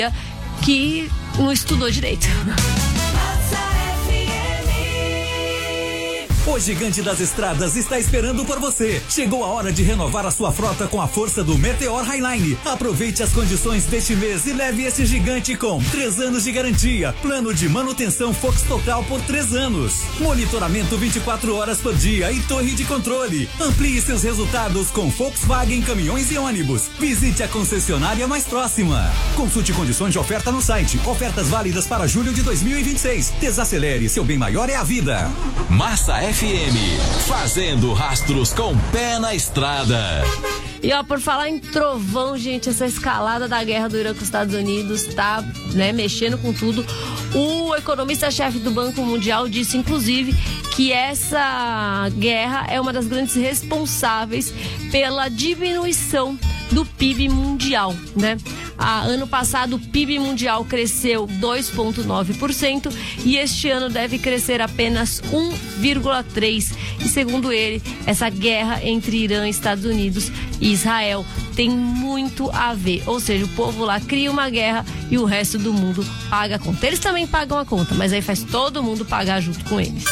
que não estudou direito. O Gigante das Estradas está esperando por você. Chegou a hora de renovar a sua frota com a força do Meteor Highline. Aproveite as condições deste mês e leve esse gigante com 3 anos de garantia, plano de manutenção Fox Total por 3 anos, monitoramento 24 horas por dia e torre de controle. Amplie seus resultados com Volkswagen Caminhões e Ônibus. Visite a concessionária mais próxima. Consulte condições de oferta no site. Ofertas válidas para julho de 2026. Desacelere, seu bem maior é a vida. Massa FM, fazendo rastros com pé na estrada. E ó, por falar em trovão, gente, essa escalada da guerra do Irã com os Estados Unidos tá, mexendo com tudo. O economista-chefe do Banco Mundial disse, inclusive, que essa guerra é uma das grandes responsáveis pela diminuição do PIB mundial, né? Ano passado o PIB mundial cresceu 2,9% e este ano deve crescer apenas 1,3%. E segundo ele, essa guerra entre Irã, Estados Unidos e Israel tem muito a ver. Ou seja, o povo lá cria uma guerra e o resto do mundo paga a conta. Eles também pagam a conta, mas aí faz todo mundo pagar junto com eles.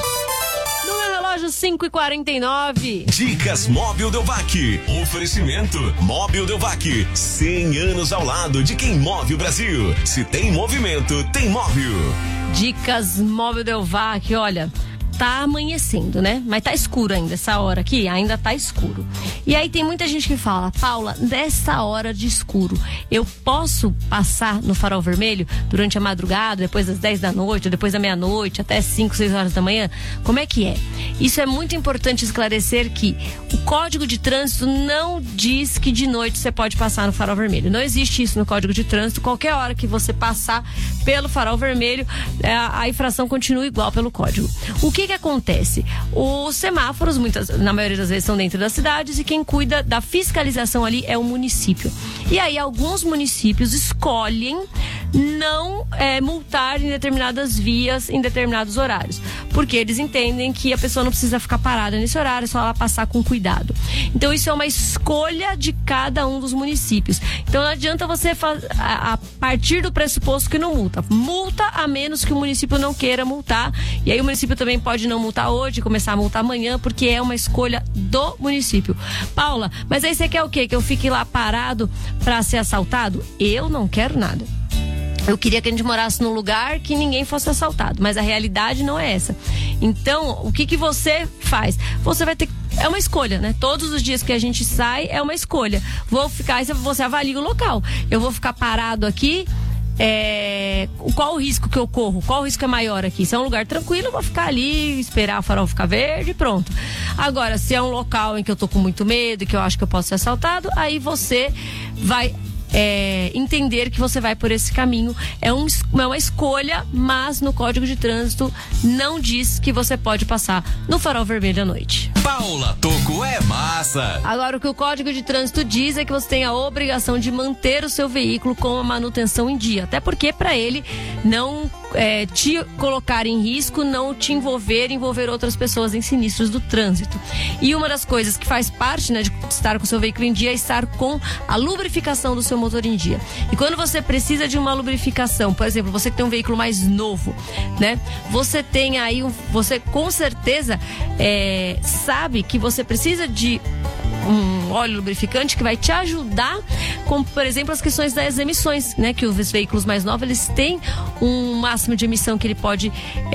5h49. Dicas Móbil Delvac. Oferecimento Móbil Delvac. 100 anos ao lado de quem move o Brasil. Se tem movimento, tem móvel. Dicas Móbil Delvac. Olha, tá amanhecendo, né? Mas tá escuro ainda, essa hora aqui ainda tá escuro. E aí tem muita gente que fala, Paula, nessa hora de escuro, eu posso passar no farol vermelho durante a madrugada, depois das 10 da noite, depois da meia-noite, até 5, 6 horas da manhã? Como é que é? Isso é muito importante esclarecer que o Código de Trânsito não diz que de noite você pode passar no farol vermelho. Não existe isso no Código de Trânsito. Qualquer hora que você passar pelo farol vermelho, a infração continua igual pelo código. O que acontece? Os semáforos, na maioria das vezes, são dentro das cidades e quem cuida da fiscalização ali é o município. E aí, alguns municípios escolhem não multar em determinadas vias, em determinados horários. Porque eles entendem que a pessoa não precisa ficar parada nesse horário, é só ela passar com cuidado. Então, isso é uma escolha de cada um dos municípios. Então, não adianta você a partir do pressuposto que não multa. Multa a menos que o município não queira multar. E aí, o município também pode não multar hoje, começar a multar amanhã, porque é uma escolha do município. Paula, mas aí você quer o quê? Que eu fique lá parado pra ser assaltado? Eu não quero nada. Eu queria que a gente morasse num lugar que ninguém fosse assaltado, mas a realidade não é essa. Então, o que você faz? Você vai ter é uma escolha, né? Todos os dias que a gente sai é uma escolha. Vou ficar, você avalia o local. Eu vou ficar parado aqui. Qual o risco que eu corro? Qual o risco é maior aqui? Se é um lugar tranquilo, eu vou ficar ali, esperar o farol ficar verde e pronto. Agora, se é um local em que eu tô com muito medo, que eu acho que eu posso ser assaltado, aí você vai entender que você vai por esse caminho. É uma escolha, mas no Código de Trânsito não diz que você pode passar no farol vermelho à noite. Paula Tocco é massa. Agora, o que o Código de Trânsito diz é que você tem a obrigação de manter o seu veículo com a manutenção em dia. Até porque para ele não te colocar em risco, não te envolver outras pessoas em sinistros do trânsito. E uma das coisas que faz parte, né, de estar com o seu veículo em dia é estar com a lubrificação do seu motor em dia. E quando você precisa de uma lubrificação, por exemplo, você que tem um veículo mais novo, né? Você tem aí, você com certeza sabe que você precisa de um óleo lubrificante que vai te ajudar com, por exemplo, as questões das emissões, né? Que os veículos mais novos, eles têm um máximo de emissão que ele pode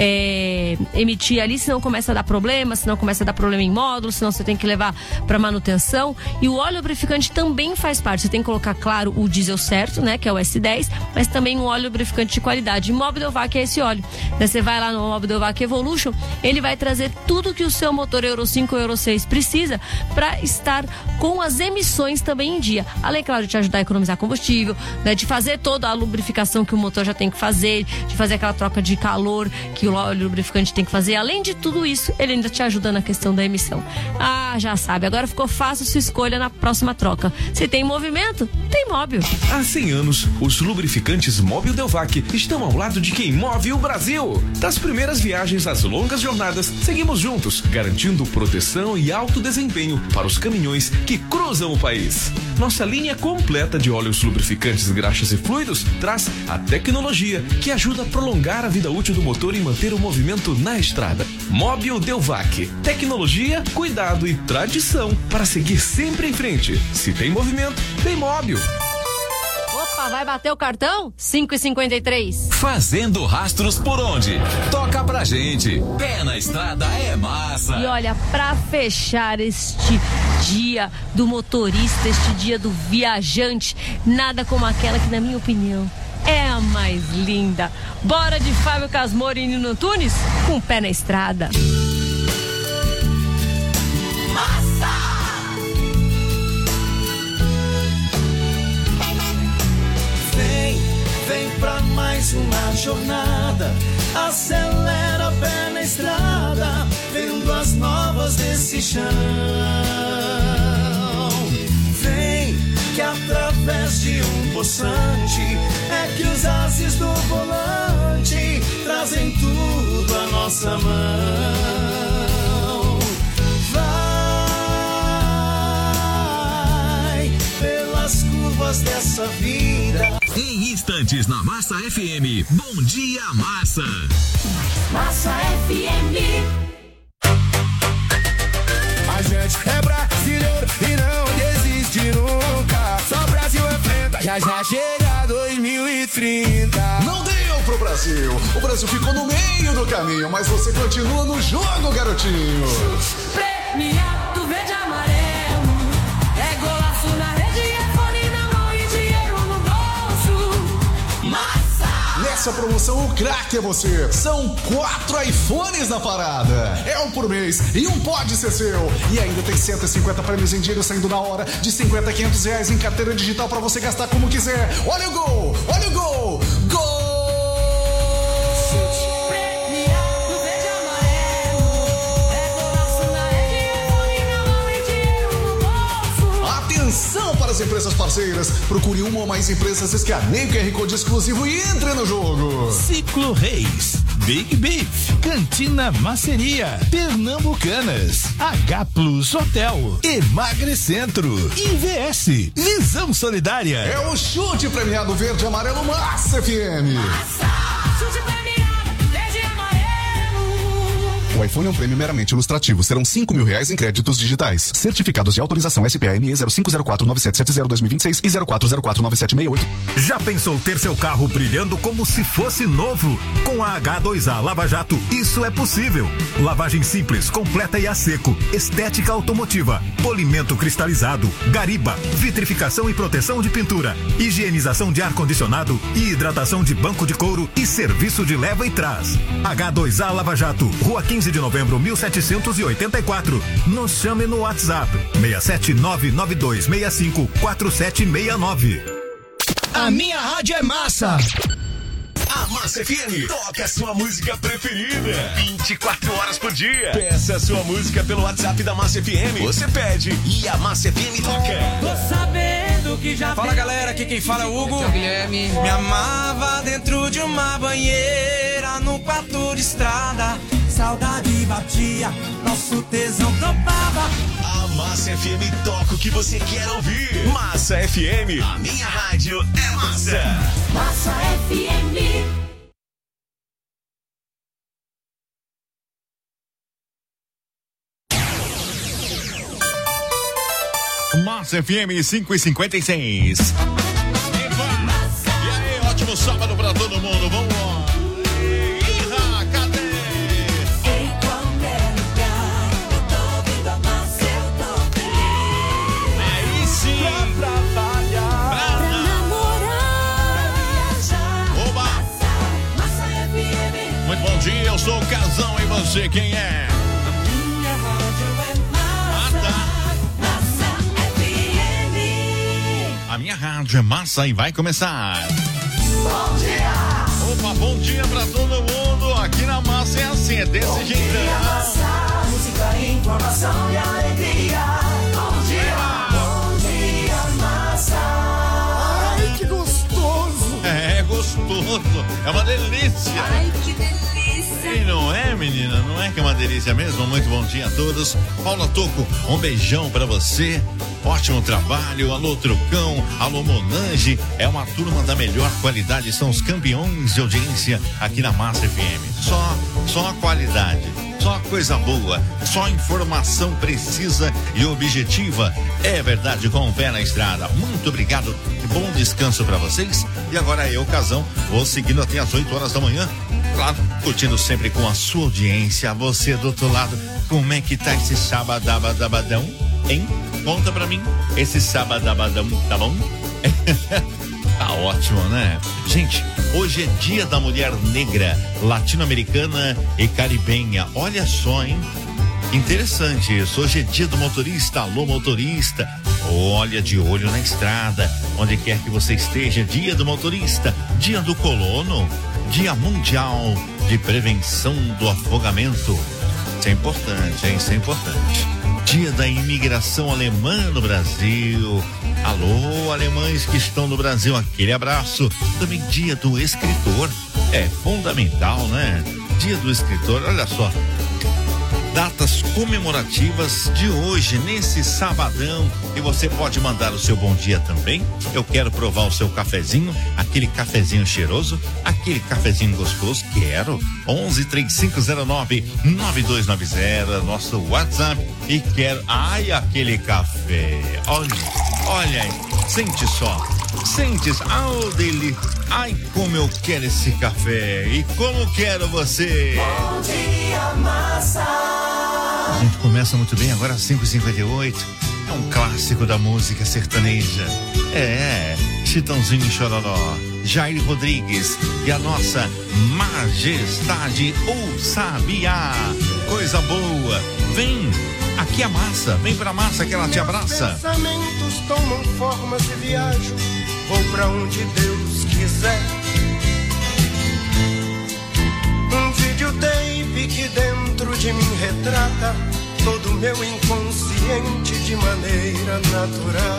emitir ali, senão começa a dar problema, em módulo, senão você tem que levar para manutenção. E o óleo lubrificante também faz parte. Você tem que colocar, claro, o diesel certo, né? Que é o S10, mas também um óleo lubrificante de qualidade. E Móbil Delvac é esse óleo. Você vai lá no Móbil Delvac Evolution, ele vai trazer tudo que o seu motor Euro 5 ou Euro 6 precisa para estar com as emissões também em dia. Além, claro, de te ajudar a economizar combustível, né, de fazer toda a lubrificação que o motor já tem que fazer, de fazer aquela troca de calor que o óleo lubrificante tem que fazer. Além de tudo isso, ele ainda te ajuda na questão da emissão. Ah, já sabe, agora ficou fácil sua escolha na próxima troca. Se tem movimento, tem Móbil. Há 100 anos, os lubrificantes Móbil Delvac estão ao lado de quem move o Brasil. Das primeiras viagens às longas jornadas, seguimos juntos, garantindo proteção e alto desempenho para os caminhões caminhões que cruzam o país. Nossa linha completa de óleos lubrificantes, graxas e fluidos traz a tecnologia que ajuda a prolongar a vida útil do motor e manter o movimento na estrada. Móbil Delvac. Tecnologia, cuidado e tradição para seguir sempre em frente. Se tem movimento, tem móvel. Opa, vai bater o cartão? 5,53. Fazendo rastros por onde? Toca pra gente. Pé na estrada é massa. E olha, pra fechar este dia do motorista, este dia do viajante, nada como aquela que, na minha opinião, é a mais linda. Bora de Fábio Casmoro e Nino Antunes com o pé na estrada. Vem pra mais uma jornada, acelera pé na estrada, vendo as novas desse chão. Vem que através de um poçante é que os ases do volante trazem tudo à nossa mão. Vai pelas curvas dessa vida. Em instantes na Massa FM. Bom dia, Massa. Massa FM. A gente é brasileiro e não desiste nunca. Só o Brasil enfrenta, já chega 2030. Não deu pro Brasil. O Brasil ficou no meio do caminho, mas você continua no jogo, garotinho. Premiado verde e amarelo. É golaço na rede, é fone na mão e dinheiro no bolso. Massa! Nessa promoção, o craque é você. São 4 iPhones na parada. É um por mês e um pode ser seu. E ainda tem 150 prêmios em dinheiro saindo na hora, de 50 a 500 reais em carteira digital pra você gastar como quiser. Olha o gol! Olha o gol! Gol! Premiado verde e amarelo. É golaço na rede, é fone na mão e dinheiro no bolso. Atenção para as empresas parceiras. Procure uma ou mais empresas, escaneie o QR Code exclusivo e entre no jogo. Ciclo Reis, Big Beef, Cantina Maceria, Pernambucanas, H Plus Hotel, Emagrecentro, IVS, Visão Solidária. É o chute premiado verde e amarelo Massa FM. Chute premiado verde e amarelo. O iPhone é um prêmio meramente ilustrativo. Serão R$5.000 em créditos digitais. Certificados de autorização SPAME 05049770-2026 e 04049768. Já pensou ter seu carro brilhando como se fosse novo? Com a H2A Lava Jato, isso é possível. Lavagem simples, completa e a seco. Estética automotiva. Polimento cristalizado. Gariba. Vitrificação e proteção de pintura. Higienização de ar-condicionado e hidratação de banco de couro e serviço de leva e trás. H2A Lava Jato, Rua 15 de Novembro, 1784. Nos chame no WhatsApp 67992654769. A minha rádio é massa. A Massa FM toca a sua música preferida 24 horas por dia. Peça a sua música pelo WhatsApp da Massa FM. Você pede e a Massa FM toca. Tô sabendo que já. Fala galera, aqui quem fala é o Hugo. Guilherme. Me amava dentro de uma banheira, no quarto de estrada. Saudade batia, nosso tesão topava. A Massa FM toca o que você quer ouvir. Massa FM, a minha rádio é massa. Massa FM. Massa FM 5h56. E aí, ótimo sábado pra todo mundo. Vamos lá. Bom dia, eu sou o Casão e você quem é? A minha rádio é massa. Massa FM. A minha rádio é massa e vai começar. Bom dia. Opa, bom dia pra todo mundo. Aqui na Massa é assim, é desse Bom jeito. dia, massa. Música, informação e alegria. Bom dia. Bom dia, massa. Ai, que gostoso. É gostoso, é uma delícia. Ai, que delícia. E não é, menina? Não é que é uma delícia mesmo? Muito bom dia a todos. Paula Toco, um beijão pra você. Ótimo trabalho. Alô, Trucão. Alô, Monange. É uma turma da melhor qualidade. São os campeões de audiência aqui na Massa FM. Só a qualidade. Só coisa boa, só informação precisa e objetiva. É verdade, com o pé na estrada. Muito obrigado e bom descanso pra vocês. E agora eu, Casão, vou seguindo até as 8 horas da manhã. Claro, curtindo sempre com a sua audiência. Você do outro lado, como é que tá esse sabadabadão, hein? Conta pra mim, esse sabadabadão, tá bom? Tá ótimo, né? Gente, hoje é Dia da Mulher Negra, Latino-Americana e Caribenha. Olha só, hein? Interessante isso. Hoje é Dia do Motorista. Alô, motorista. Olha, de olho na estrada, onde quer que você esteja. Dia do Motorista, Dia do Colono, Dia Mundial de Prevenção do Afogamento. Isso é importante, hein? Isso é importante. Dia da Imigração Alemã no Brasil. Alô, alemães que estão no Brasil, aquele abraço. Também Dia do Escritor. É fundamental, né? Dia do Escritor, olha só. Datas comemorativas de hoje, nesse sabadão. E você pode mandar o seu bom dia também. Eu quero provar o seu cafezinho, aquele cafezinho cheiroso, aquele cafezinho gostoso. Quero. 11-3509-9290, nosso WhatsApp. E quero. Ai, aquele café. Olha aí. Sente só. Sente. Dele. Ai, como eu quero esse café. E como quero você. Bom dia, Massa. A gente começa muito bem, agora às 5h58. É um clássico da música sertaneja. É, Chitãozinho e Chororó, Jair Rodrigues e a nossa Majestade ou Sabiá. Coisa boa. Vem, aqui a Massa, vem pra Massa que ela te abraça. Meus pensamentos tomam formas e viajo, vou pra onde Deus quiser. Um videotape que dentro de mim retrata todo o meu inconsciente de maneira natural.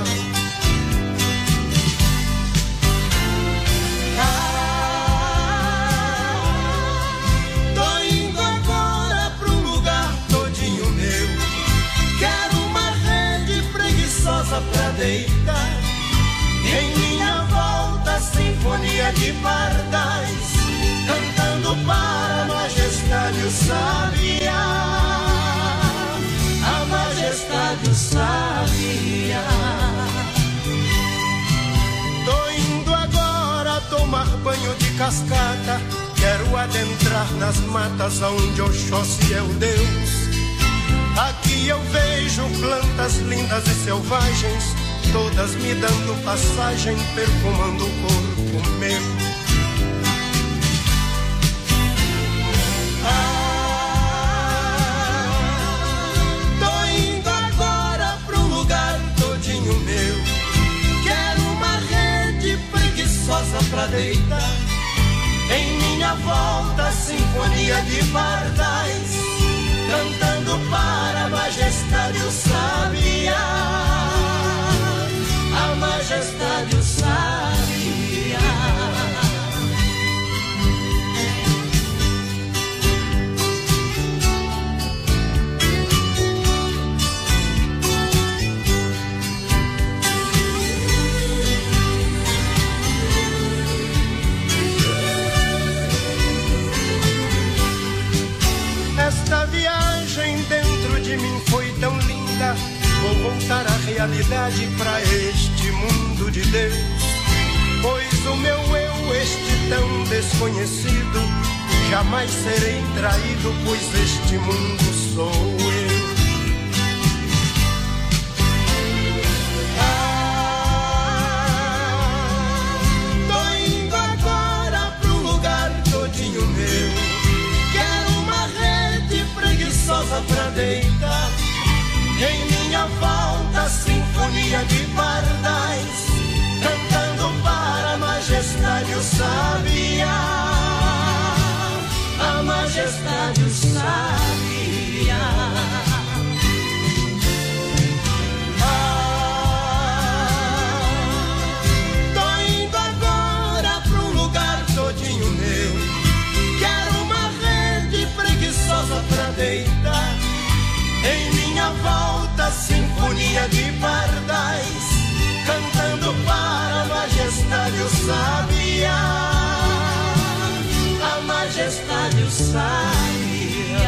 Tô indo agora pra um lugar todinho meu. Quero uma rede preguiçosa pra deitar. Em minha volta, sinfonia de pardais, cantando para a majestade o sabiá. A majestade o sabiá. Tô indo agora tomar banho de cascata. Quero adentrar nas matas aonde Oxóssi é o Deus. Aqui eu vejo plantas lindas e selvagens, todas me dando passagem, perfumando o corpo meu. Tô indo agora pro lugar todinho meu. Quero uma rede preguiçosa pra deitar. Em minha volta, sinfonia de pardais, cantando para a majestade o sabiá. A majestade o sabiá. Esta viagem dentro de mim foi tão linda. Vou voltar à realidade, pra este mundo de Deus. Pois o meu eu, este tão desconhecido, jamais serei traído, pois este mundo sou eu. Tô indo agora pro lugar todinho meu. Quero uma rede preguiçosa pra deitar. Em minha volta, sinfonia de pardais, cantando para a majestade o sabiá. A majestade o sabiá. Tô indo agora pro lugar todinho meu. Quero uma rede sabia.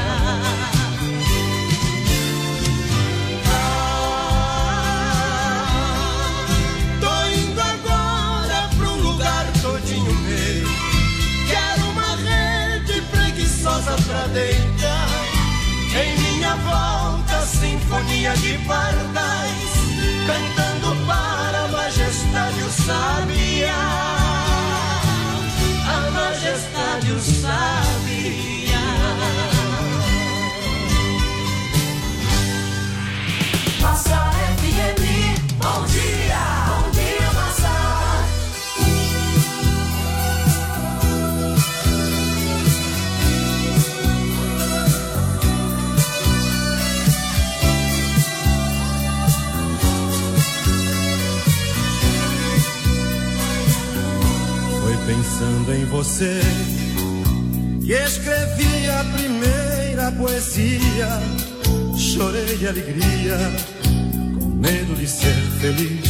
Tô indo agora pra um lugar todinho meu. Quero uma rede preguiçosa pra deitar. Em minha volta, sinfonia de pardais, cantando para a majestade o sabia. A majestade o sabia. Massa FM, bom dia. Bom dia, Massa. Pensando em você, e escrevi a primeira poesia. Chorei de alegria, com medo de ser feliz.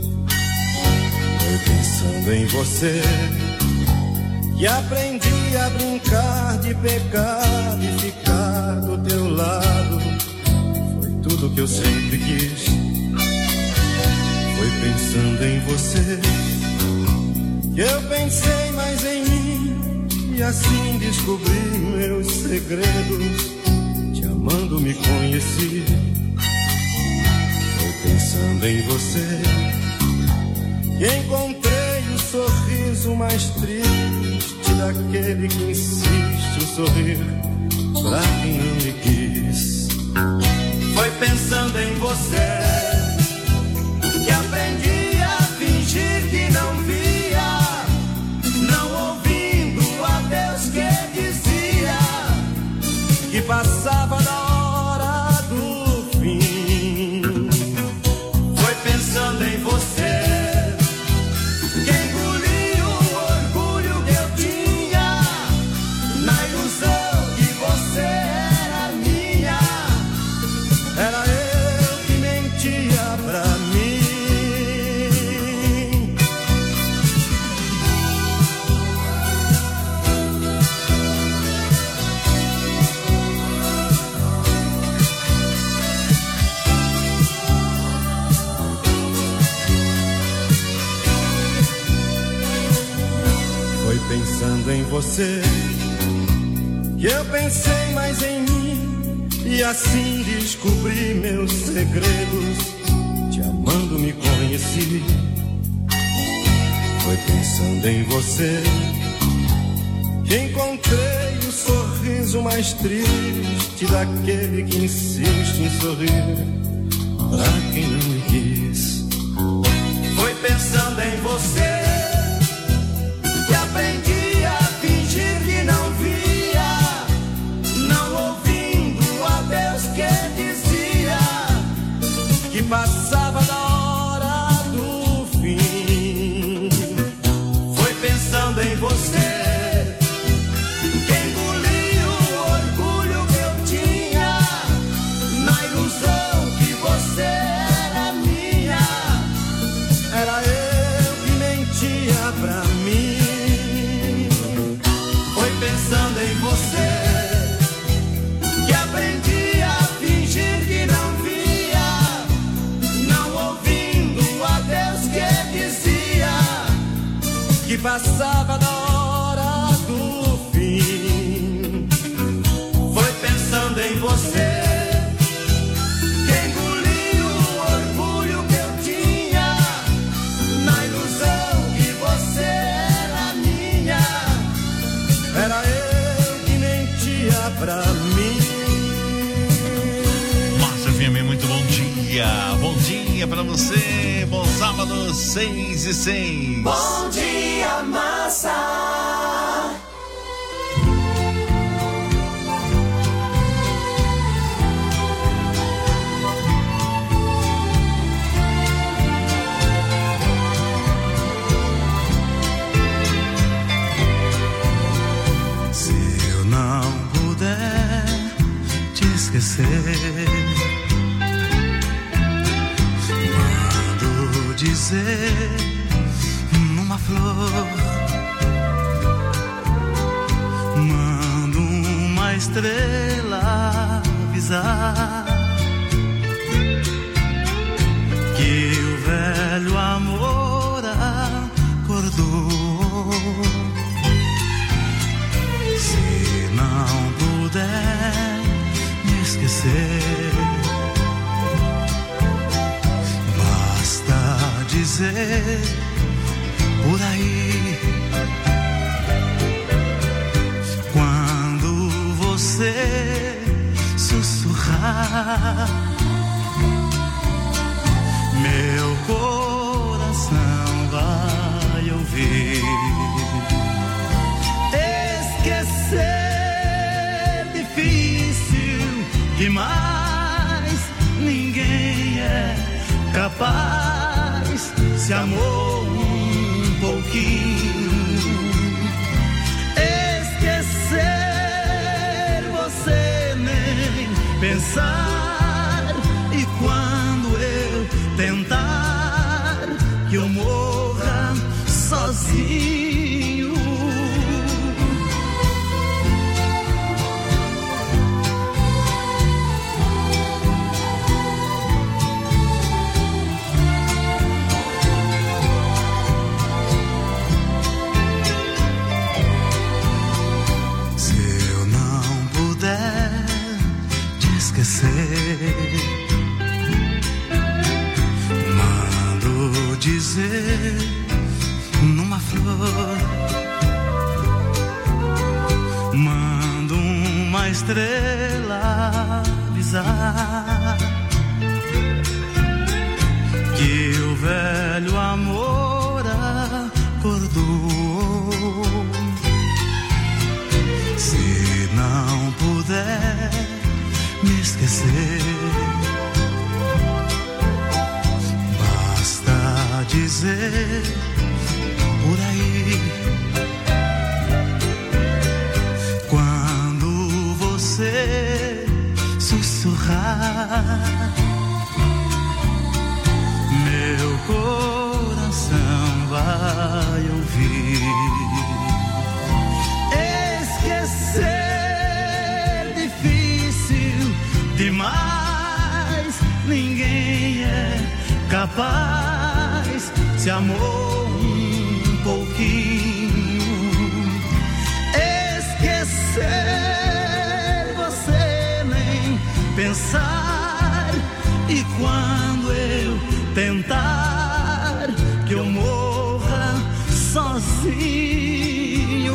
Foi pensando em você, e aprendi a brincar de pecar e ficar do teu lado. Foi tudo que eu sempre quis. Foi pensando em você, eu pensei mais em mim, e assim descobri meus segredos. Te amando me conheci. Foi pensando em você que encontrei o sorriso mais triste daquele que insiste em sorrir pra quem não me quis. Foi pensando em você que aprendi a fingir que não vi, que passava na hora do fim. Foi pensando em você que engoli o orgulho que eu tinha, na ilusão que você era minha. Era eu que mentia pra mim. Pensando em você, que eu pensei mais em mim, e assim descobri meus segredos. Te amando me conheci. Foi pensando em você que encontrei o sorriso mais triste daquele que insiste em sorrir pra quem não me quis. Foi pensando em você que aprendi a fingir que não via, não ouvindo a Deus que dizia que passava da hora do fim. Foi pensando em você que engoli o orgulho que eu tinha, na ilusão que você era minha. Era eu que mentia pra mim. Pensando em você que aprendi a fingir que não via, não ouvindo a Deus que dizia que passava da hora do fim. Foi pensando em você que engoli o orgulho que eu tinha, na ilusão que você era minha. Era eu que mentia pra mim. Massa FM, muito bom dia. Bom dia pra você. Bom sábado, 6:06. Bom dia, Massa. Mando dizer numa flor, mando um estrela avisar que o velho amor acordou. Se não puder me esquecer, basta dizer por aí. Quando você sussurrar, meu coração vai ouvir. Esquecer difícil demais, ninguém é capaz. Se amou um pouquinho, esquecer você nem pensar. E quando eu tentar que eu morra sozinho, se eu não puder te esquecer, mando dizer numa flor, mando uma estrela avisar que o velho amor acordou. Se não puder me esquecer, basta dizer por aí. Quando você sussurrar, meu coração vai ouvir. Esquecer difícil demais, ninguém é capaz. Se amou um pouquinho, esquecer você nem pensar. E quando eu tentar que eu morra sozinho,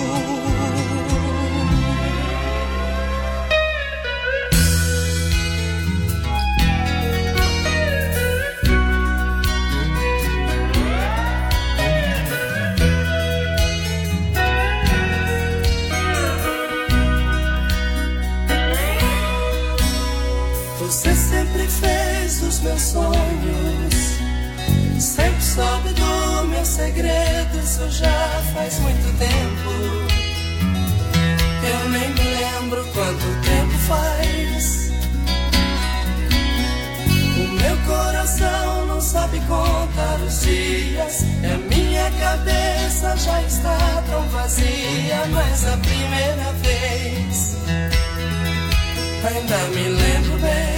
você sempre fez os meus sonhos, sempre soube do meu segredo. Isso já faz muito tempo, eu nem me lembro quanto tempo faz. O meu coração não sabe contar os dias, e a minha cabeça já está tão vazia. Mas a primeira vez ainda me lembro bem.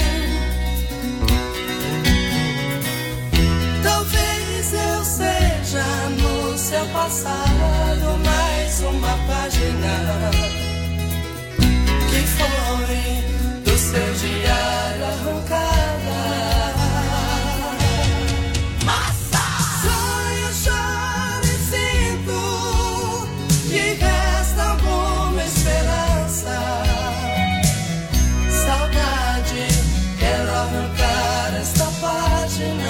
Talvez eu seja no seu passado mais uma página que foi do seu diário arrancada. Massa! Sonho, choro e sinto que resta alguma esperança. Saudade, quero arrancar esta página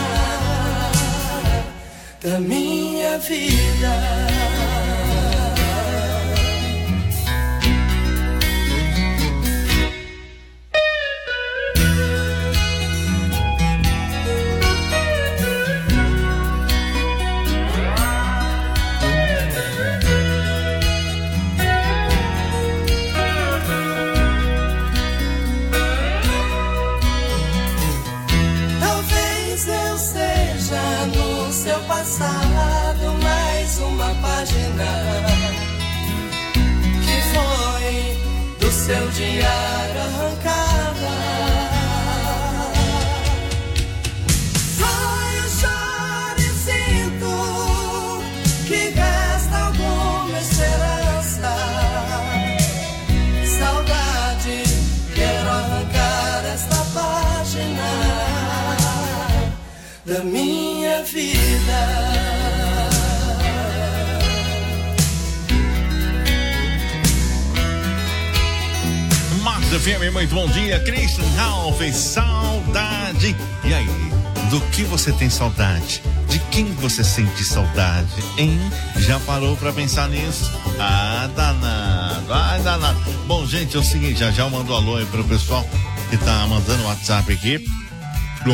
da minha vida. Talvez eu seja no seu passado mais uma seu diário arrancada. Sonho, choro e sinto que resta alguma esperança. Saudade, quero arrancar esta página da minha vida. FM, muito bom dia. Christian Ralph, saudade. E aí, do que você tem saudade? De quem você sente saudade, hein? Já parou pra pensar nisso? Ah, danado. Bom, gente, é o seguinte, já eu mando um alô aí pro pessoal que tá mandando o WhatsApp aqui, pro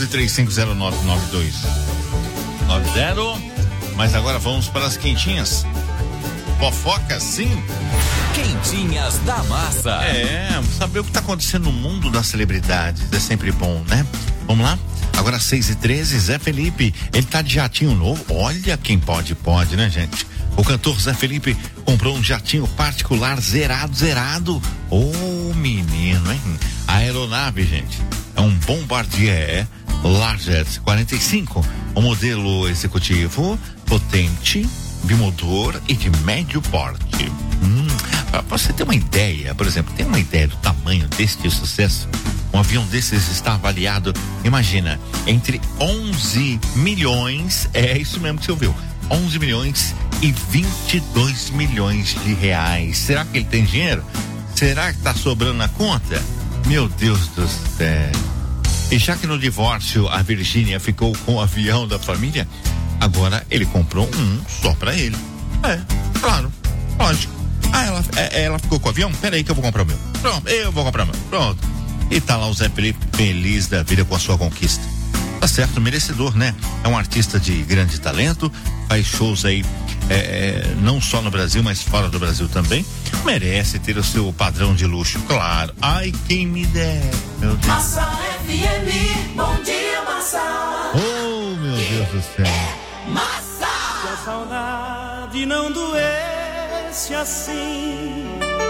1135099290. Mas agora vamos para as quentinhas. Fofoca, sim. Quentinhas da Massa. Saber o que tá acontecendo no mundo das celebridades é sempre bom, né? Vamos lá? Agora 6h13, Zé Felipe, ele tá de jatinho novo. Olha quem pode, né, gente? O cantor Zé Felipe comprou um jatinho particular zerado. Ô, menino, hein? A aeronave, gente, é um Bombardier Learjet 45, um modelo executivo potente, bimotor e de médio porte. Pra você ter uma ideia, por exemplo, tem uma ideia do tamanho deste sucesso? Um avião desses está avaliado, imagina, entre 11 milhões, é isso mesmo que você ouviu, 11 milhões e 22 milhões de reais. Será que ele tem dinheiro? Será que tá sobrando na conta? Meu Deus do céu. E já que no divórcio a Virgínia ficou com o avião da família, agora ele comprou um só pra ele. Claro, lógico. Ela ficou com o avião? Peraí que eu vou comprar o meu. Pronto, eu vou comprar o meu. Pronto. E tá lá o Zé Felipe feliz da vida com a sua conquista. Tá certo, merecedor, né? É um artista de grande talento, faz shows aí não só no Brasil, mas fora do Brasil também. Merece ter o seu padrão de luxo, claro. Ai, quem me der, meu Deus. Massa FM, bom dia, Massa. Oh, meu Deus do céu. Massa! Se a saudade não doesse assim,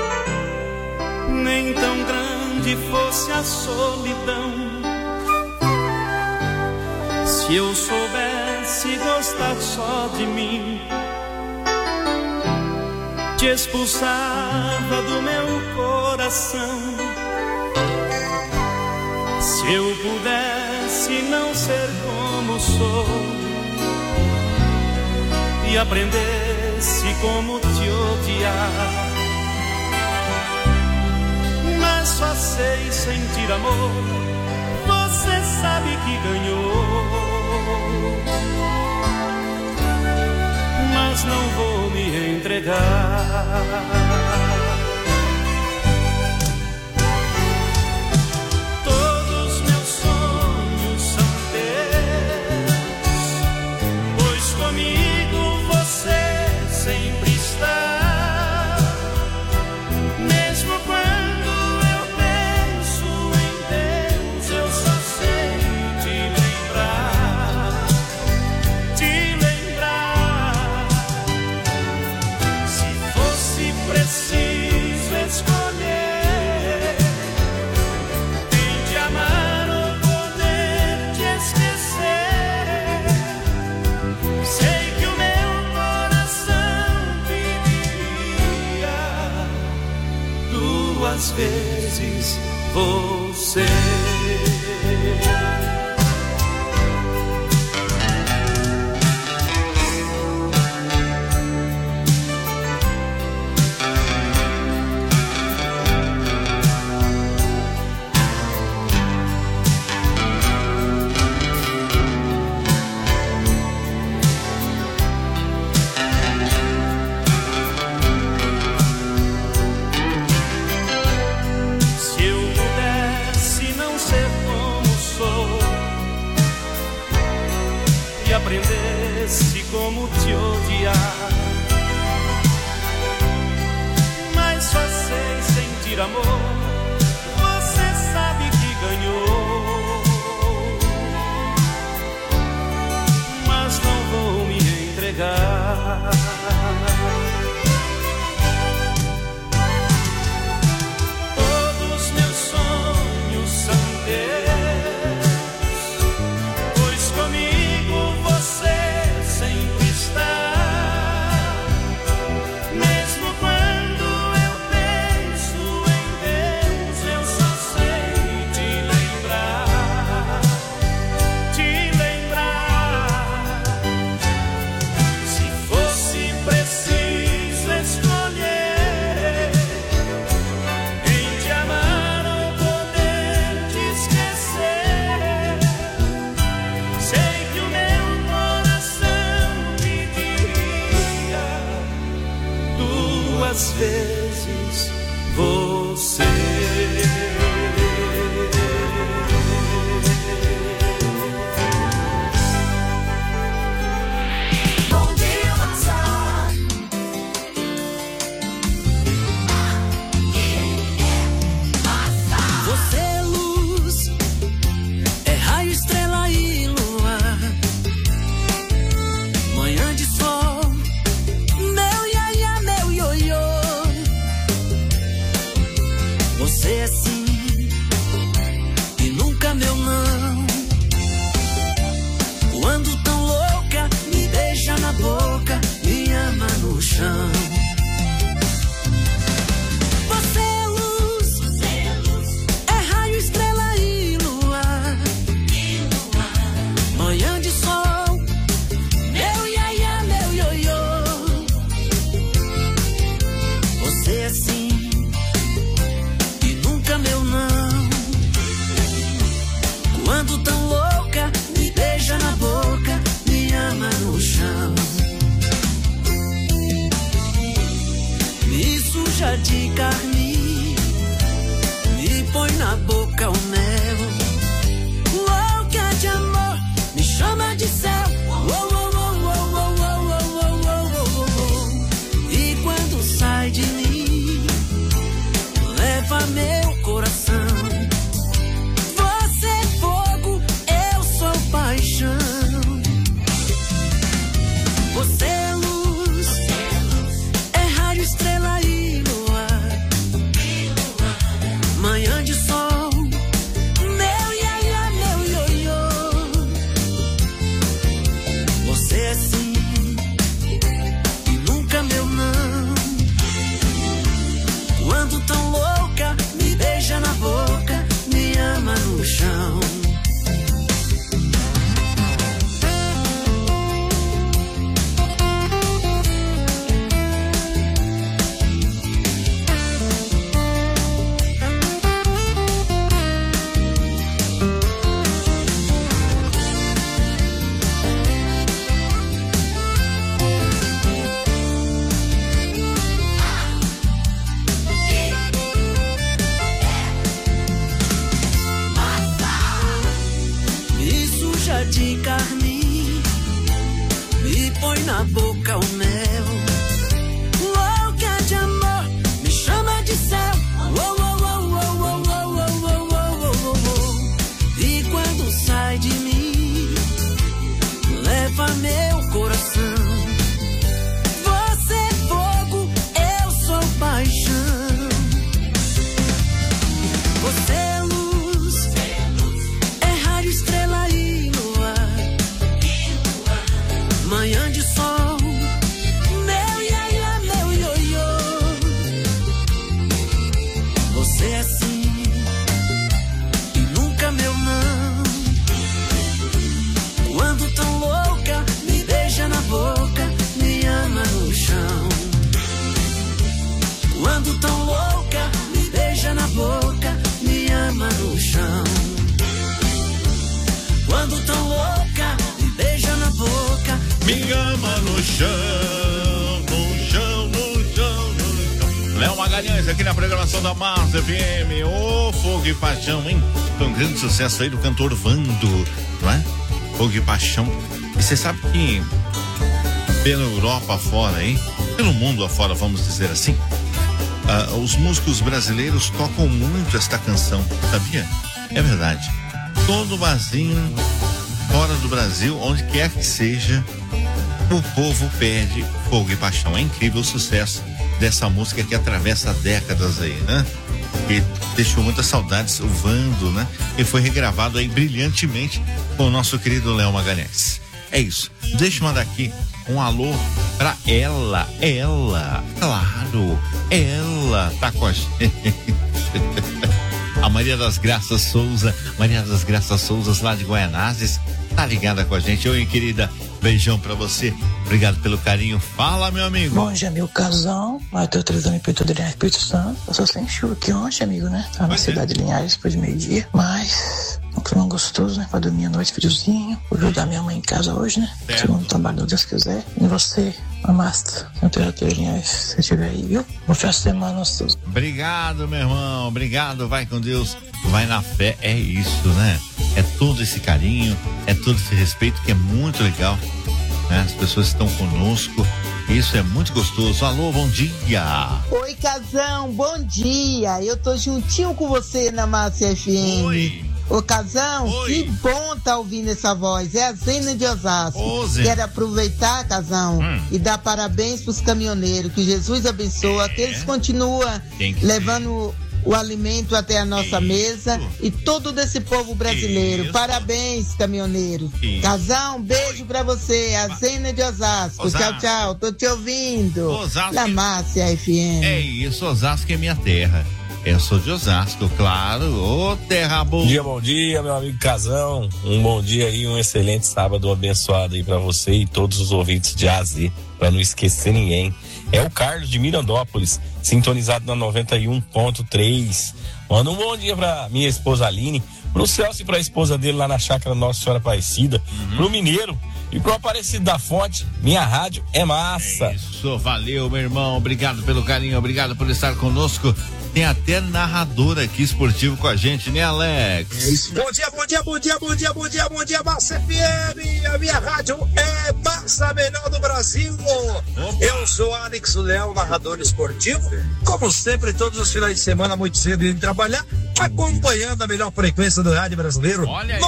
nem tão grande fosse a solidão, se eu soubesse gostar só de mim, te expulsava do meu coração. Se eu pudesse não ser como sou e aprendesse como te odiar, mas só sei sentir amor, você sabe que ganhou, mas não vou me entregar. Todos meus sonhos são teus, pois comigo você sempre está. Mesmo quando eu penso em Deus, eu só sei te lembrar, te lembrar. Se fosse preciso escolher quem te amar ou poder te esquecer, sei que o meu coração pediria duas vezes você. Se eu pudesse não ser como sou e aprendesse como te odiar, mas só sei sentir amor, você sabe que ganhou, mas não vou me entregar. duas vezes você. Você é luz, é raio, estrela e luar, manhã de sol, meu iaia, meu ioiô. Você é sim e nunca meu não. Quando tão louca, me beija na boca, me ama no chão. Me suja de carne, me põe na boca o mel. Louca de amor, me chama de céu. E quando sai de mim, leva meu coração. Você é fogo, eu sou paixão. Você é luz, estrela e luar, manhã de sol, meu iaia, meu ioiô. Você é sim e nunca meu não. Quando tão louca, me beija na boca, me ama no chão. De carne, me põe na boca o mel. Louca de amor, me chama de céu. E quando sai de mim, leva meu coração. Você é fogo, eu sou paixão. Você é luz, é raio, estrela e manhã de sol, meu iaia, meu ioiô. Você é sim e nunca meu não. Quando tão louca, me beija na boca, me ama no chão. Quando tão louca, me beija na boca, me ama no chão. Quando tão louca, me beija na boca, me ama no chão, no chão, no chão, no chão. Léo Magalhães aqui na programação da Massa FM. Ô, Fogo e Paixão, hein? Foi um grande sucesso aí do cantor Vando, não é? Fogo e Paixão. E você sabe que pela Europa afora aí, pelo mundo afora, vamos dizer assim, os músicos brasileiros tocam muito esta canção, sabia? É verdade. Todo barzinho fora do Brasil, onde quer que seja, o povo pede Fogo e Paixão. É incrível o sucesso dessa música que atravessa décadas aí, né? Que deixou muitas saudades, o Vando, né? E foi regravado aí brilhantemente com o nosso querido Léo Magalhães. É isso. Deixa eu mandar aqui um alô pra ela, claro, ela tá com a gente. A Maria das Graças Souza lá de Guaianazes, tá ligada com a gente. Oi, querida, beijão pra você, obrigado pelo carinho. Fala, meu amigo. Bom dia, meu casal, Matheus Teresano e Pedro Adriano Espírito Santo. Eu só sem chuva aqui ontem, amigo, né? Tá na cidade de Linhares, depois de meio-dia, mas clima gostoso, né? Pra dormir à noite friozinho. Vou ajudar minha mãe em casa hoje, né? Segundo trabalho, se Deus quiser. E você, Amasta, se você estiver aí, viu? Boa festa de semana, todos. Obrigado, meu irmão. Obrigado. Vai com Deus. Vai na fé. É isso, né? É todo esse carinho, é todo esse respeito que é muito legal, né? As pessoas estão conosco. Isso é muito gostoso. Alô, bom dia. Oi, Casão, bom dia. Eu tô juntinho com você na Massa FM. Oi. Ô, Casão, que bom tá ouvindo essa voz. É a Zena de Osasco. Quero aproveitar, Casão, e dar parabéns pros caminhoneiros. Que Jesus abençoa, que eles continuam levando o alimento até a nossa mesa e todo desse povo brasileiro. Parabéns, caminhoneiro. Casão, beijo pra você. A Zena de Osasco. Tchau, tchau. Tô te ouvindo. Na Massa FM. É isso, Osasco é minha terra. Eu sou de Osasco, claro. Ô, terra boa. Bom dia, meu amigo Casão. Um bom dia e um excelente sábado abençoado aí pra você e todos os ouvintes de AZ, pra não esquecer ninguém. É o Carlos de Mirandópolis, sintonizado na 91.3. Manda um bom dia pra minha esposa Aline, pro Celso e pra esposa dele lá na chácara Nossa Senhora Aparecida, pro Mineiro e pro Aparecido da Fonte. Minha rádio é massa. É isso, valeu, meu irmão. Obrigado pelo carinho, obrigado por estar conosco. Tem até narrador aqui esportivo com a gente, né, Alex? É isso. Bom dia, Massa FM. A minha rádio é Massa, melhor do Brasil. Opa. Eu sou Alex Leão, narrador esportivo. Como sempre, todos os finais de semana, muito cedo, indo trabalhar, acompanhando a melhor frequência do rádio brasileiro.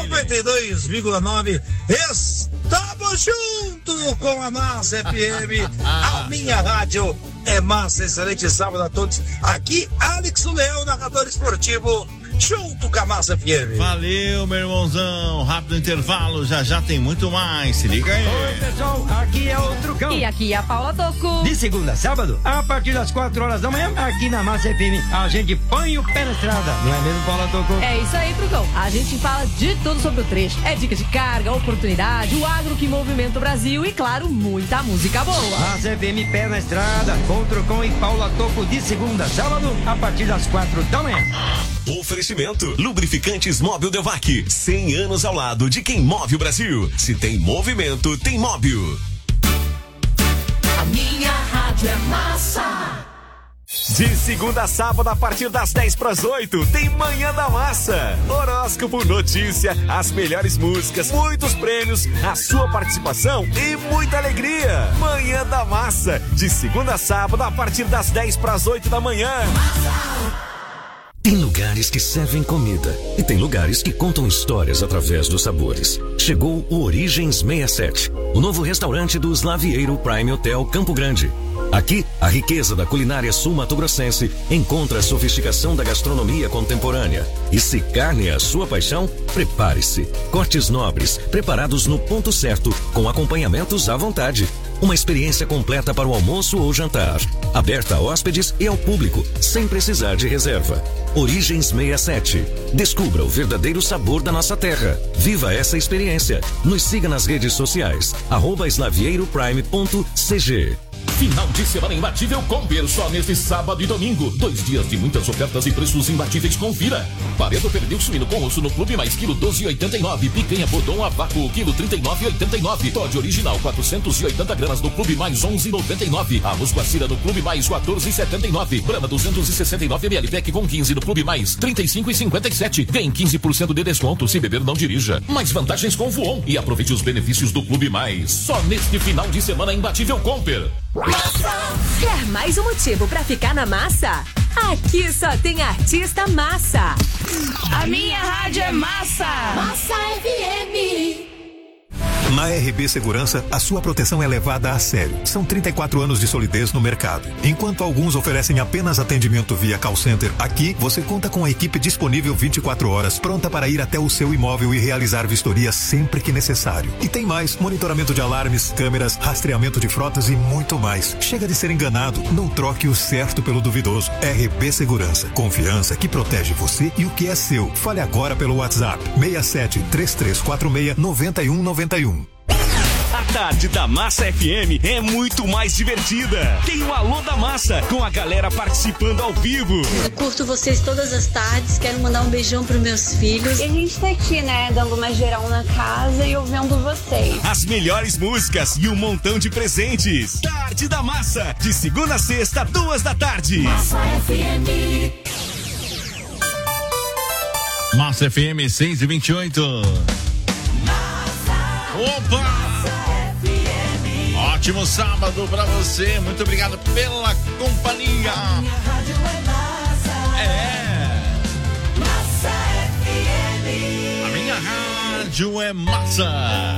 92,9. Estamos junto com a Massa FM. A minha rádio é massa. Excelente sábado a todos. Aqui, Alex Leão, narrador esportivo, junto com a Massa FM. Valeu, meu irmãozão. Rápido intervalo, já tem muito mais. Se liga aí. Oi, pessoal, aqui é o Trucão. E aqui é a Paula Toco. De segunda a sábado, a partir das 4 horas da manhã, aqui na Massa FM, a gente põe o pé na estrada. Não é mesmo, Paula Toco? É isso aí, Trucão. A gente fala de tudo sobre o trecho. É dica de carga, oportunidade, o agro que movimenta o Brasil e, claro, muita música boa. Massa FM, pé na estrada, com o Trucão e Paula Toco, de segunda a sábado, a partir das 4 da manhã. Oferecimento: Lubrificantes Móbil Delvac. 100 anos ao lado de quem move o Brasil. Se tem movimento, tem Móbil. A minha rádio é massa. De segunda a sábado, a partir das 7:50, tem Manhã da Massa. Horóscopo, notícia, as melhores músicas, muitos prêmios, a sua participação e muita alegria. Manhã da Massa, de segunda a sábado, a partir das 7:50 da manhã. Tem lugares que servem comida e tem lugares que contam histórias através dos sabores. Chegou o Origens 67, o novo restaurante do Slavieiro Prime Hotel Campo Grande. Aqui, a riqueza da culinária sul-mato-grossense encontra a sofisticação da gastronomia contemporânea. E se carne é a sua paixão, prepare-se. Cortes nobres, preparados no ponto certo, com acompanhamentos à vontade. Uma experiência completa para o almoço ou jantar. Aberta a hóspedes e ao público, sem precisar de reserva. Origens 67. Descubra o verdadeiro sabor da nossa terra. Viva essa experiência. Nos siga nas redes sociais. @slavieiro.prime.cg. Final de semana imbatível Comper, só neste sábado e domingo. 2 dias de muitas ofertas e preços imbatíveis, confira. Paredo pernil suíno com osso no Clube Mais, quilo 12,89. Picanha Bodon a vácuo, quilo 39,89. Todd original, 480 gramas no Clube Mais, 11,99. Arroz Guacira no Clube Mais, 14,79. Brahma 269 ml pack com 15 no Clube Mais, 35,57. Ganhe 15% de desconto, se beber não dirija. Mais vantagens com Voon e aproveite os benefícios do Clube Mais. Só neste final de semana imbatível Comper. Quer mais um motivo pra ficar na massa? Aqui só tem artista massa. A minha rádio é massa. Massa FM. Na RB Segurança, a sua proteção é levada a sério. São 34 anos de solidez no mercado. Enquanto alguns oferecem apenas atendimento via call center, aqui você conta com a equipe disponível 24 horas, pronta para ir até o seu imóvel e realizar vistoria sempre que necessário. E tem mais: monitoramento de alarmes, câmeras, rastreamento de frotas e muito mais. Chega de ser enganado, não troque o certo pelo duvidoso. RB Segurança, confiança que protege você e o que é seu. Fale agora pelo WhatsApp 67 3346 9191. A tarde da Massa FM é muito mais divertida. Tem o Alô da Massa, com a galera participando ao vivo. Eu curto vocês todas as tardes, quero mandar um beijão pros meus filhos. E a gente tá aqui, né, dando uma geral na casa e ouvindo vocês. As melhores músicas e um montão de presentes. Tarde da Massa, de segunda a sexta, 2h. Massa FM. Massa FM 6h28. Opa! Ótimo sábado pra você. Muito obrigado pela companhia. Massa FM. A minha rádio é massa.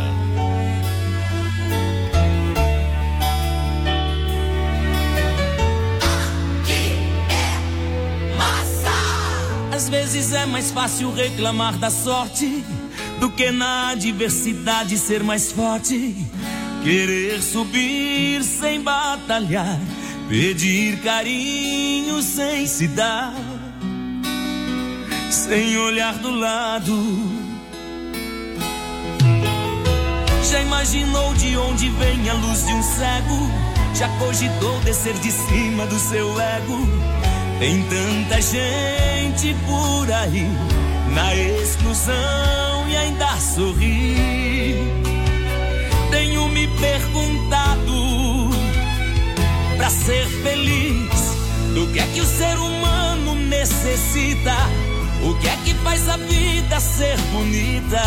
Às vezes é mais fácil reclamar da sorte do que na adversidade ser mais forte. Querer subir sem batalhar, pedir carinho sem se dar, sem olhar do lado. Já imaginou de onde vem a luz de um cego? Já cogitou descer de cima do seu ego? Tem tanta gente por aí na exclusão e ainda sorri. Tenho me perguntado, pra ser feliz, do que é que o ser humano necessita? O que é que faz a vida ser bonita?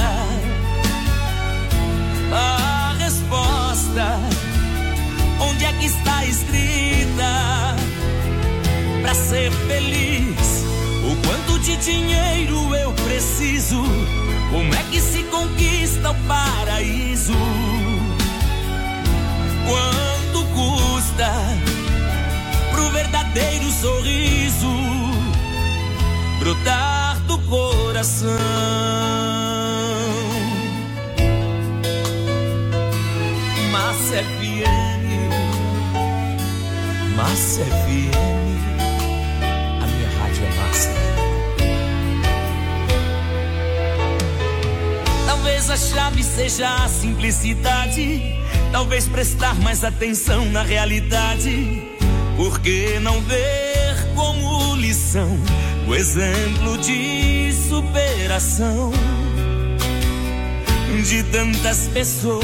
A resposta, onde é que está escrita? Pra ser feliz, o quanto de dinheiro eu preciso? Como é que se conquista o paraíso? Quanto custa pro verdadeiro sorriso brotar do coração? Massa FM, Massa FM. Talvez a chave seja a simplicidade, talvez prestar mais atenção na realidade. Por que não ver como lição o exemplo de superação de tantas pessoas?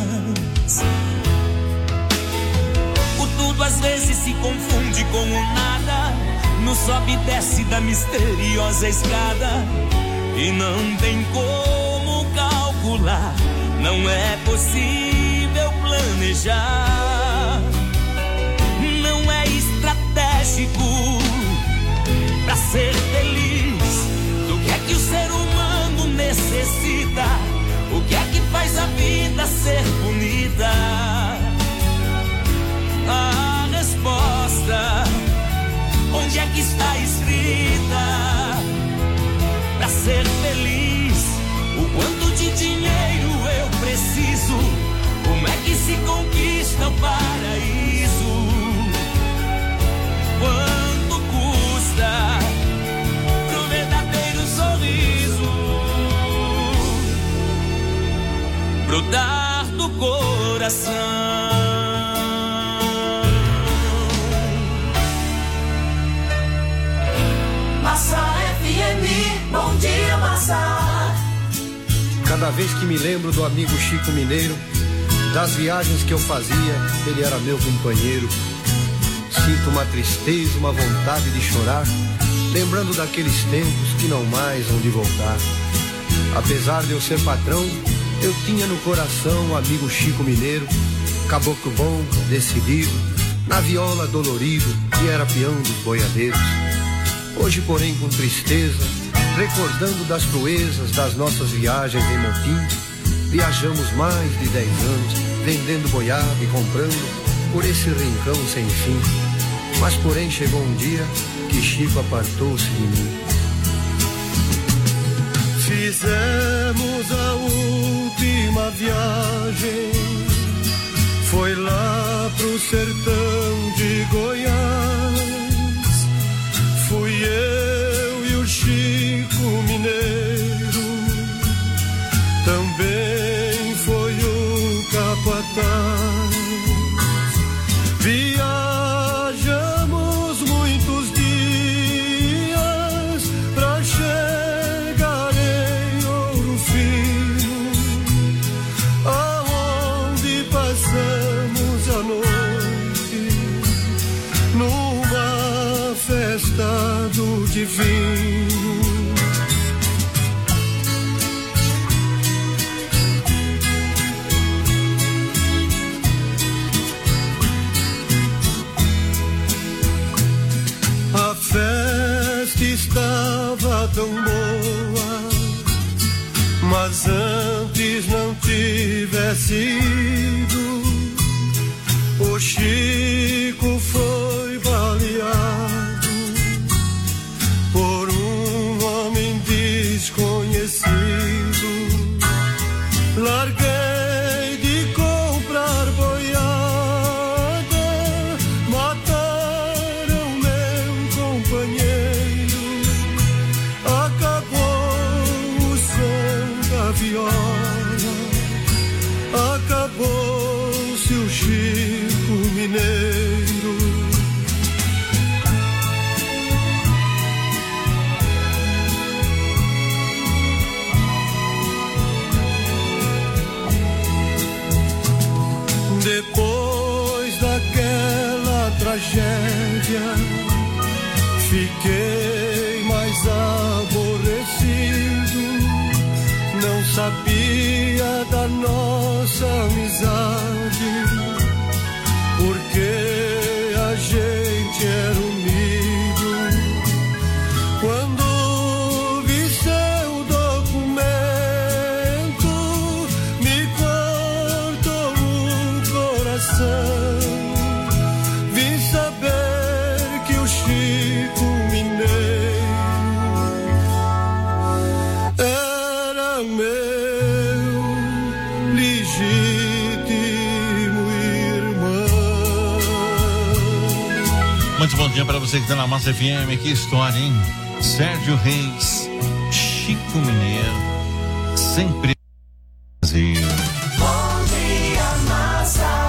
O tudo às vezes se confunde com o nada, no sobe e desce da misteriosa escada, e não tem como calcular, não é possível planejar, não é estratégico pra ser feliz. Do que é que o ser humano necessita? O que é que faz a vida ser bonita? A resposta, onde é que está escrita? Pra ser feliz, o quanto de dinheiro eu preciso? Como é que se conquista o paraíso? Quanto custa pro verdadeiro sorriso brotar do coração? Massa FM, bom dia, Massa. Cada vez que me lembro do amigo Chico Mineiro, das viagens que eu fazia, ele era meu companheiro. Sinto uma tristeza, uma vontade de chorar, lembrando daqueles tempos que não mais hão de voltar. Apesar de eu ser patrão, eu tinha no coração o amigo Chico Mineiro, caboclo bom, decidido, na viola dolorido, que era peão dos boiadeiros. Hoje, porém, com tristeza, recordando das proezas das nossas viagens em motim, viajamos mais de 10 anos, vendendo boiada e comprando por esse rincão sem fim. Mas, porém, chegou um dia que Chico apartou-se de mim. Fizemos a última viagem, foi lá pro sertão de Goiás. Fui eu e o Chico Mineiro, também foi o capataz. divino. A festa estava tão boa, mas antes não tivesse ido, o Chico foi baleado por um homem desconhecido. Larguei de comprar boiada, mataram meu companheiro, acabou o som da viola, acabou-se o Chico Mineiro. Depois daquela tragédia, fiquei mais aborrecido. Não sabia da nossa amizade, porque a gente era unido. Quando vi seu documento, me cortou o coração. Vim saber que o Chico Mineiro era meu legítimo irmão. Muito bom dia para você que está na Massa FM. Que história, hein? Sérgio Reis, Chico Mineiro, sempre Brasil. Bom dia, massa.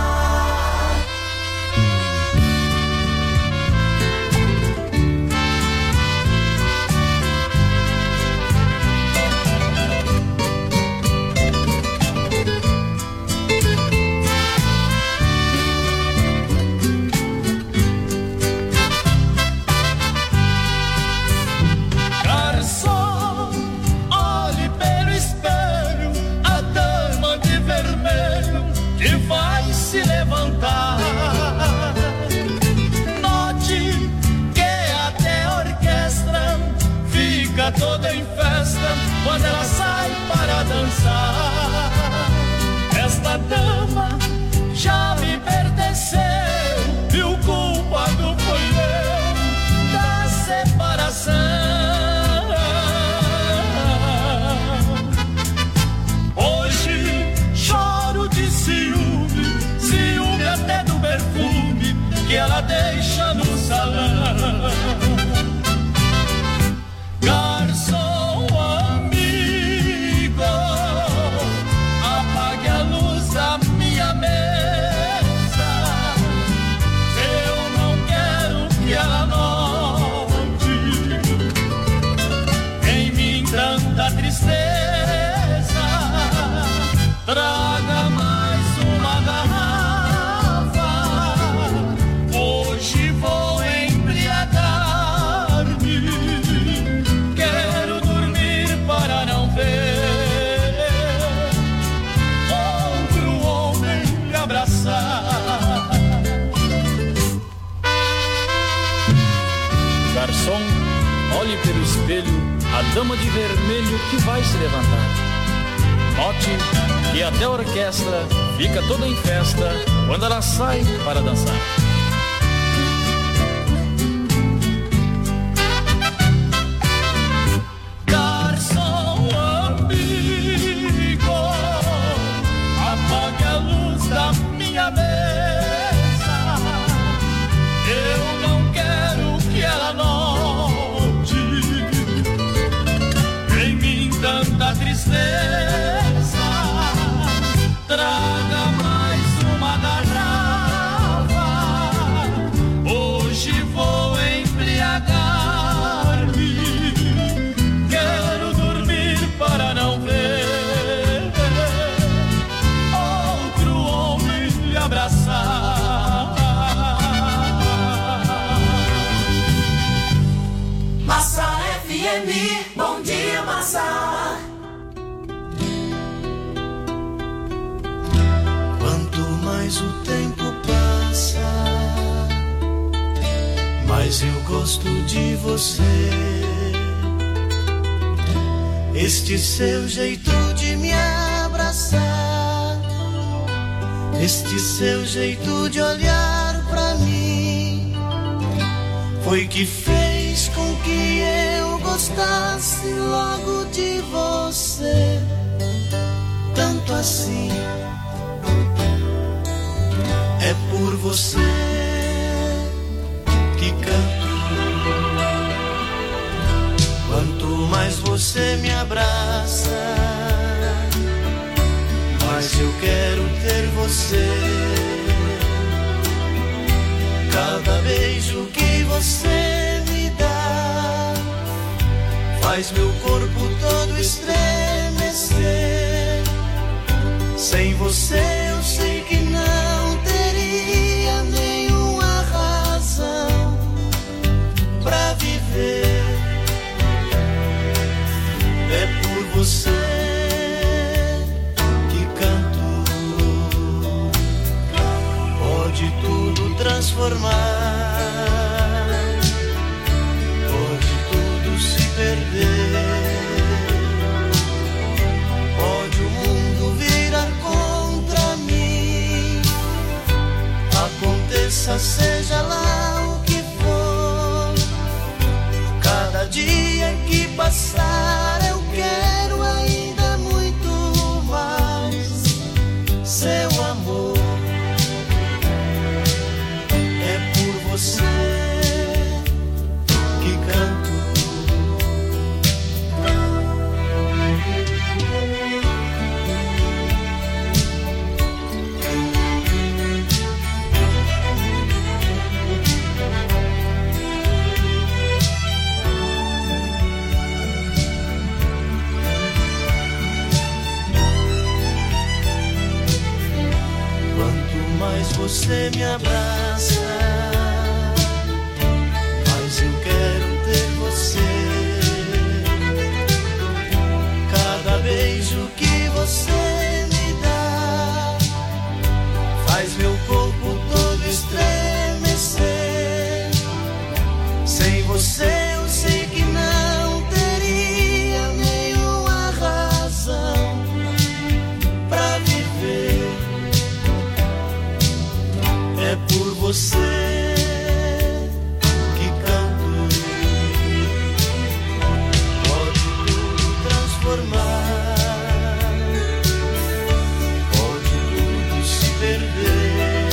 Garçom, olhe pelo espelho a dama de vermelho que vai se levantar. Note que até a orquestra fica toda em festa quando ela sai para dançar. Esta dama já me pertenceu e o culpado foi eu da separação. Hoje choro de ciúme, ciúme até do perfume que ela deixa no salão. Garçom amigo, apague a luz da minha mesa. Eu não quero que ela note em mim tanta tristeza. Traga mais uma garrafa, hoje vou embriagar-me. Quero dormir para não ver outro homem me abraçar. Garçom, olhe pelo espelho a dama de vermelho que vai se levantar. Note que até a orquestra fica toda em festa quando ela sai para dançar. Garçom amigo, apague a luz da minha mesa. Eu não quero que ela note em mim tanta tristeza. Traga mais uma garrafa, mas eu gosto de você. Este seu jeito de me abraçar, este seu jeito de olhar pra mim, foi que fez com que eu gostasse logo de você. Tanto assim, é por você que canto. Quanto mais você me abraça, mais eu quero ter você. Cada beijo que você me dá faz meu corpo todo estremecer. Sem você eu sei que não teria nenhuma razão pra viver. É por você que canto. Pode tudo transformar, pode tudo se perder, pode o mundo virar contra mim. Aconteça, seja lá o que for, cada dia que passar eu quero ainda muito mais seu amor. É por você que canto. Mais você me abraça, mais eu quero ter você. Cada beijo que você me dá faz meu corpo todo estremecer. Sem você eu sei que não teria nenhuma razão pra viver. É por você que canto. Pode tudo transformar, pode tudo se perder,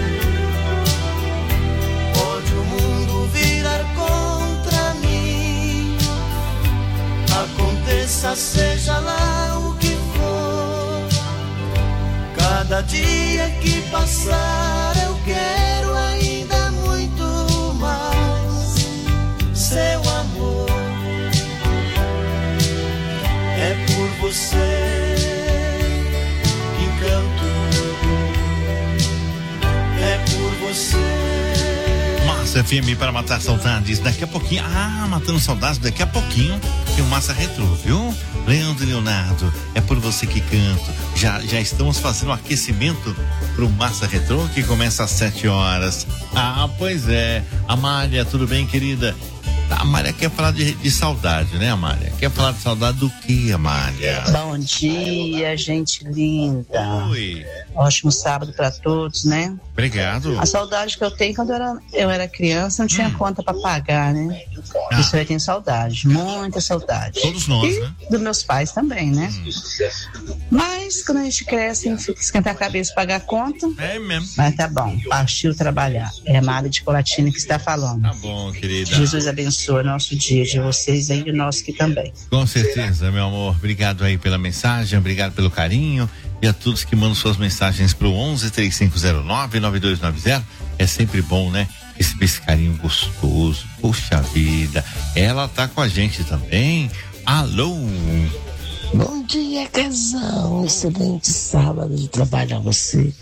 pode o mundo virar contra mim. Aconteça, seja lá o que for, cada dia que passar eu quero ainda muito mais seu amor. É por você que canto. É por você. Massa FM para matar saudades. Daqui a pouquinho. Matando saudades daqui a pouquinho. Tem o Massa Retrô, viu? Leandro e Leonardo, é por você que canto. Já estamos fazendo um aquecimento pro Massa Retrô, que começa às 7h. Pois é. Amália, tudo bem, querida? A Amália quer falar de saudade, né, Amália? Quer falar de saudade do que, Amália? Bom dia, gente linda. Oi. Ótimo sábado pra todos, né? Obrigado. A saudade que eu tenho quando eu era criança, não tinha conta pra pagar, né? Isso eu tenho saudade, muita saudade. Todos nós, e né? Dos meus pais também, né? Mas quando a gente cresce, fica esquentar a cabeça e pagar a conta. É mesmo. Mas tá bom, partiu trabalhar. É a Mara de Colatina que está falando. Tá bom, querida. Jesus abençoe nosso dia, de vocês aí e o nosso aqui também. Com certeza, meu amor. Obrigado aí pela mensagem, obrigado pelo carinho. E a todos que mandam suas mensagens pro 11-3509-9290. É sempre bom, né? Esse carinho gostoso. Poxa vida. Ela tá com a gente também. Alô? Bom dia, casal. Excelente sábado de trabalho a você.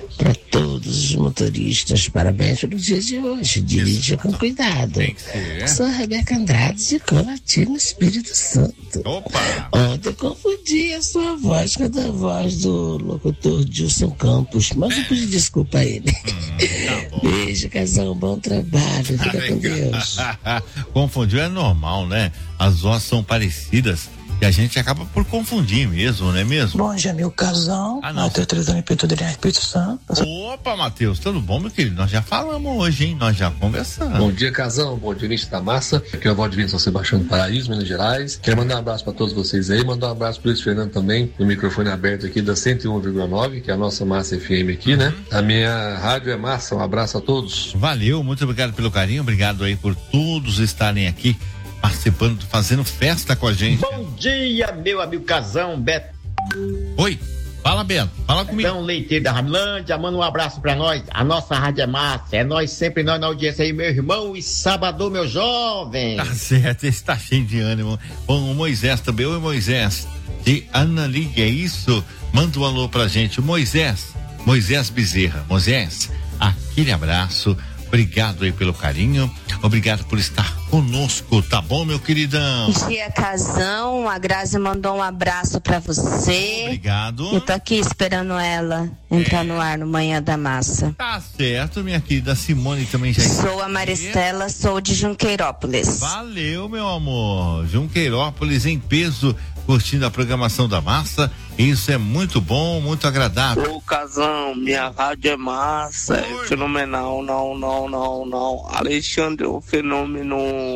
para todos os motoristas. Parabéns pelo dia de hoje. Dirija com cuidado. Sou a Rebeca Andrade de Colatina, Espírito Santo. Ontem confundi a sua voz com a voz do locutor Gilson Campos, mas eu pedi desculpa a ele. Beijo, casal, bom trabalho. Fica com Deus. Confundiu é normal, né? As vozes são parecidas e a gente acaba por confundir mesmo, não é mesmo? Bom dia, meu casal. Matheus Trezão e Pedro Adriano Espírito Santo. Opa, Matheus, tudo bom, meu querido? Nós já falamos hoje, hein? Nós já conversamos. Bom dia, casal. Bom dia, início da massa. Aqui é o Valdivino São Sebastião do Paraíso, Minas Gerais. Quero mandar um abraço para todos vocês aí. Mandar um abraço pro Luiz Fernando também, no microfone aberto aqui da 101,9, que é a nossa Massa FM aqui, né? A minha rádio é Massa. Um abraço a todos. Valeu, muito obrigado pelo carinho. Obrigado aí por todos estarem aqui participando, fazendo festa com a gente. Bom dia, meu amigo Casão, Beto. Oi, fala, Beto, fala comigo. Então, Leiteiro da Ramilândia, manda um abraço pra nós. A nossa rádio é massa, é nós sempre, nós na audiência aí, meu irmão e Salvador, meu jovem. Tá certo, esse tá cheio de ânimo. Bom, o Moisés também, oi Moisés, de Ana Lígia, é isso? Manda um alô pra gente, o Moisés Bezerra. Moisés, aquele abraço. Obrigado aí pelo carinho, obrigado por estar conosco, tá bom, meu queridão? Bom dia, Casão, a Grazi mandou um abraço pra você. Obrigado. Eu tô aqui esperando ela entrar no ar no Manhã da Massa. Tá certo, minha querida Simone também já está. Sou a Maristela, sou de Junqueirópolis. Valeu, meu amor, Junqueirópolis em peso, curtindo a programação da Massa, isso é muito bom, muito agradável. Ô, Casão, minha rádio é massa, é fenomenal, não. Alexandre, o fenômeno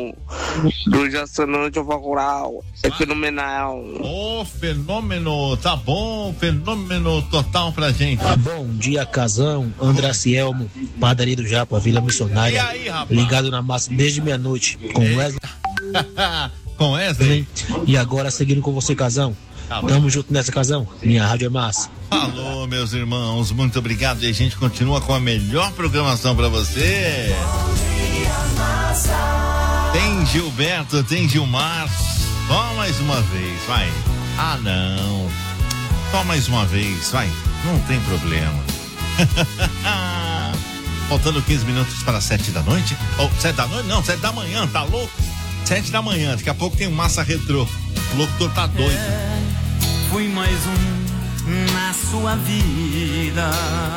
do Jaçanante Rural, é fenomenal. Ô, fenômeno, tá bom, fenômeno total pra gente. Bom dia, Casão, Andracielmo, Padaria do Japa, Vila Missionária. E aí, rapaz? Ligado na Massa desde meia-noite, com Wesley. Com Wesley? E agora seguindo com você, Casão. Tamo junto nessa, Casão. Minha rádio é massa. Alô, meus irmãos, muito obrigado. E a gente continua com a melhor programação pra você. Tem Gilberto, tem Gilmar. Só mais uma vez, vai. Ah, não. Só mais uma vez, vai. Não tem problema. Faltando 15 minutos para 7 da noite. Ou 7 da noite? Não, 7 da manhã, tá louco? 7 da manhã, daqui a pouco tem um Massa Retrô. O locutor tá doido. Fui mais um na sua vida.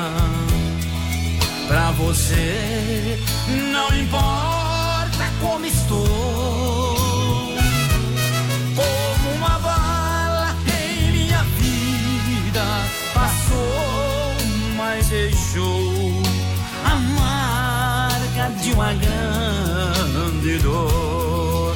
Pra você não importa como estou. Como uma bala em minha vida passou, mas deixou a marca de uma grande dor.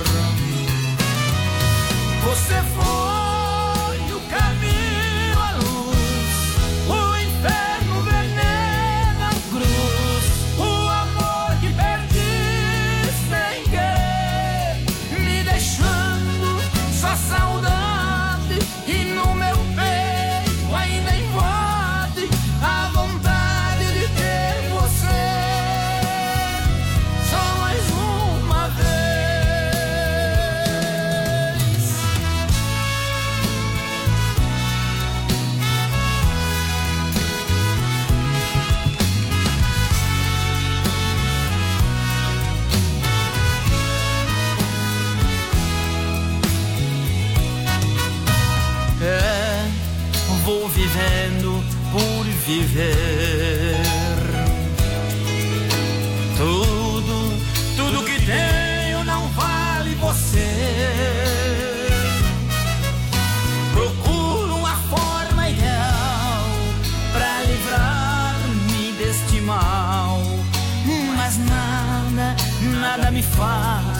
Você foi o caminho, a luz, o inferno, o veneno, a cruz, o amor que perdi sem querer, me deixando só saudade, e no meu peito ainda invade a vontade de ter você só mais uma vez. Vou vivendo por viver. Tudo que tenho não vale você. Procuro uma forma ideal pra livrar-me deste mal, mas nada me faz